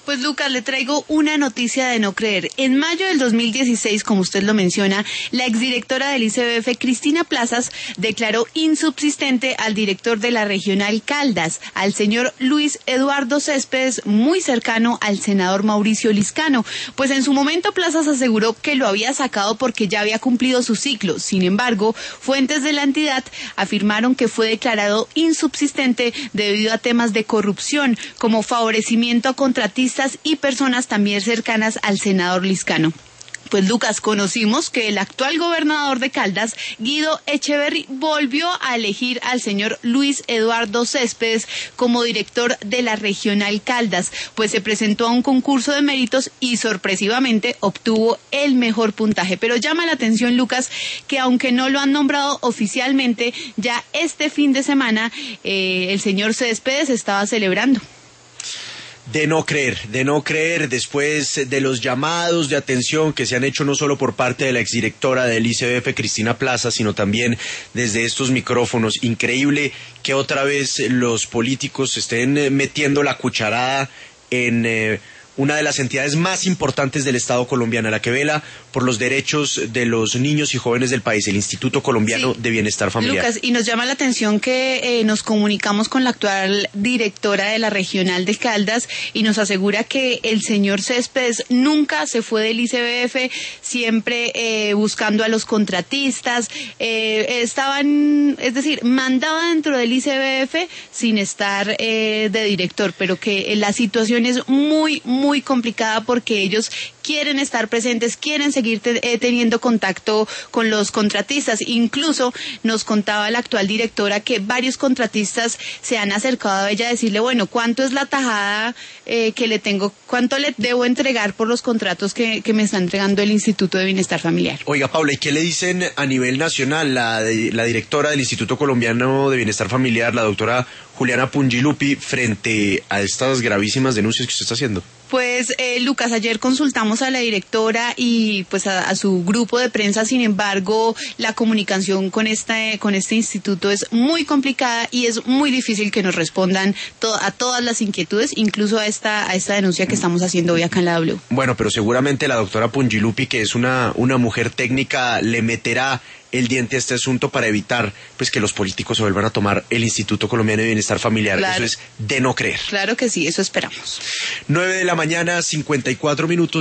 Pues Lucas, le traigo una noticia de no creer. En mayo del 2016, como usted lo menciona, la exdirectora del ICBF, Cristina Plazas, declaró insubsistente al director de la Regional Caldas, al señor Luis Eduardo Céspedes, muy cercano al senador Mauricio Liscano. Pues en su momento Plazas aseguró que lo había sacado porque ya había cumplido su ciclo. Sin embargo, fuentes de la entidad afirmaron que fue declarado insubsistente debido a temas de corrupción, como favorecimiento a contratistas y personas también cercanas al senador Liscano. Pues Lucas, conocimos que el actual gobernador de Caldas, Guido Echeverry, volvió a elegir al señor Luis Eduardo Céspedes como director de la Regional Caldas, pues se presentó a un concurso de méritos y sorpresivamente obtuvo el mejor puntaje. Pero llama la atención, Lucas, que aunque no lo han nombrado oficialmente, ya este fin de semana el señor Céspedes estaba celebrando. De no creer, después de los llamados de atención que se han hecho no solo por parte de la exdirectora del ICBF, Cristina Plaza, sino también desde estos micrófonos. Increíble que otra vez los políticos estén metiendo la cucharada en una de las entidades más importantes del Estado colombiano, la que vela por los derechos de los niños y jóvenes del país, el Instituto Colombiano de Bienestar Familiar. Lucas, y nos llama la atención que nos comunicamos con la actual directora de la Regional de Caldas y nos asegura que el señor Céspedes nunca se fue del ICBF, siempre buscando a los contratistas, mandaba dentro del ICBF sin estar de director, pero que la situación es muy complicada porque ellos quieren estar presentes, quieren seguir teniendo contacto con los contratistas. Incluso nos contaba la actual directora que varios contratistas se han acercado a ella a decirle, bueno, ¿cuánto es la tajada que le tengo, cuánto le debo entregar por los contratos que me está entregando el Instituto de Bienestar Familiar? Oiga, Paula, ¿y qué le dicen a nivel nacional la directora del Instituto Colombiano de Bienestar Familiar, la doctora Juliana Pungilupi, frente a estas gravísimas denuncias que usted está haciendo? Pues Lucas, ayer consultamos a la directora y pues a su grupo de prensa. Sin embargo, la comunicación con este instituto es muy complicada y es muy difícil que nos respondan a todas las inquietudes, incluso a esta denuncia que estamos haciendo hoy acá en la W. Bueno, pero seguramente la doctora Pungilupi, que es una mujer técnica, le meterá el diente a este asunto para evitar pues que los políticos se vuelvan a tomar el Instituto Colombiano de Bienestar Familiar. Claro. Eso es de no creer. Claro que sí, eso esperamos. 9 de la mañana, 54 minutos.